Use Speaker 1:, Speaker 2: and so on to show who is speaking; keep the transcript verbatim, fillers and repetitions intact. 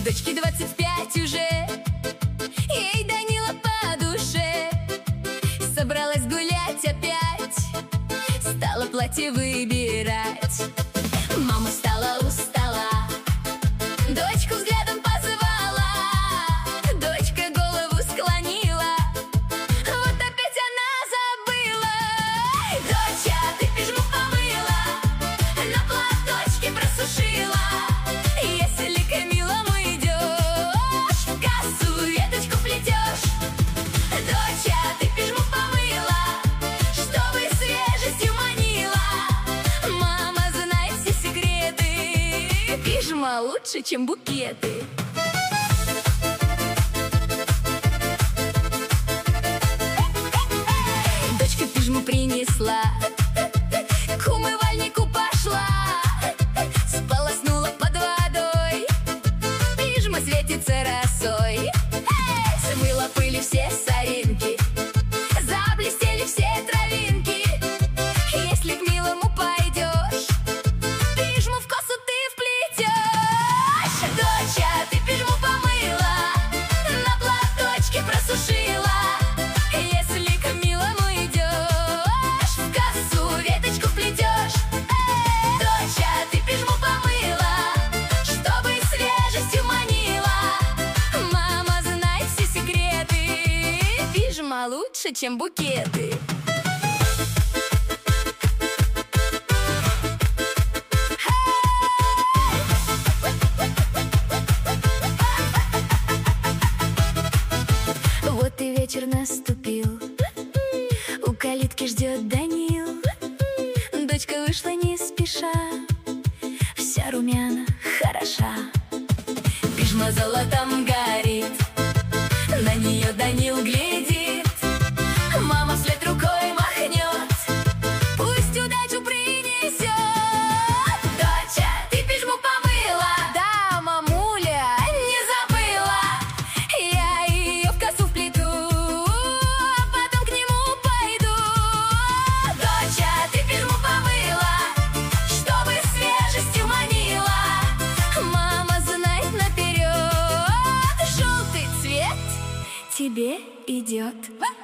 Speaker 1: Дочке двадцать пять уже, ей Данила по душе. Собралась гулять опять, стала платье выбирать. Мама встала у стола, дочку взглядом позвала. Дочка голову склонила, вот опять она забыла. Доча, ты пижму помыла, на платочке просушила. Если к милому идешь, в кассу веточку плетешь. Доча, ты пижму помыла, чтобы свежестью манила. Мама знает все секреты, пижма лучше, чем букеты. Дочка пижму принесла, к умывальнику пошла, сполоснула под водой, пижма светится росой. Эй! Смыла пыли все соринки, заблестели все травинки. Если к милому пойдешь, пижму в косу ты вплетешь. Доча, ты пижму помыла, на платочке просушила. Если к милому идешь, в косу веточку вплетешь. Эй! Доча, ты пижму помыла, чтобы свежестью манила. Мама знает все секреты, пижма лучше, чем букеты. Вот и вечер наступил, у калитки ждет Данил. Дочка вышла не спеша, вся румяна, хороша. Пижма золотом горит, на нее Данил глядит. Мама вслед рукой махнет, пусть удачу принесет. Доча, ты пижму помыла? Да, мамуля, не забыла. Я ее в косу вплету, а потом к нему пойду. Доча, ты пижму помыла, чтобы свежестью манила. Мама знает наперед, желтый цвет тебе идет.